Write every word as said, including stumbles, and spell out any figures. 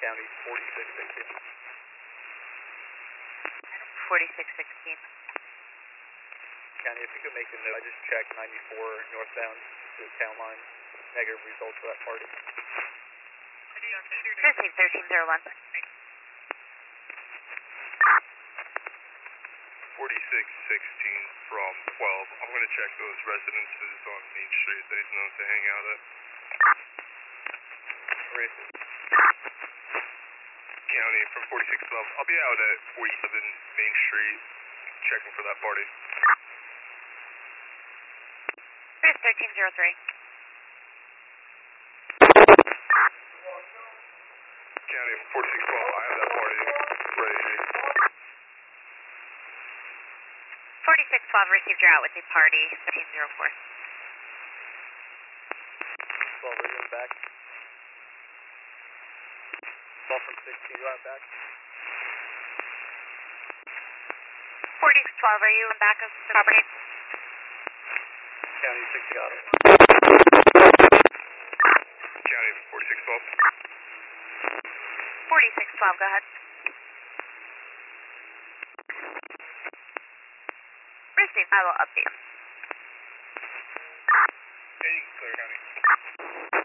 County forty-six sixteen. forty-six sixteen. County, if you could make a note, I just checked ninety-four northbound to the town line. Negative results for that party. Received thirteen zero one. forty-six sixteen from twelve. I'm going to check those residences on Main Street that he's known to hang out at. Racist. County from forty-six twelve. I'll be out at forty-seven Main Street checking for that party. Here's thirteen zero three. County from forty-six twelve. I have that party ready. forty-six twelve received your out with the party. thirteen zero four. twelve, are you in the back? twelve from sixteen, you out back? forty-six twelve, are you in back of the property? County six got it. County from forty-six twelve. forty-six twelve, go ahead. Received, I will update. Hey, clear County.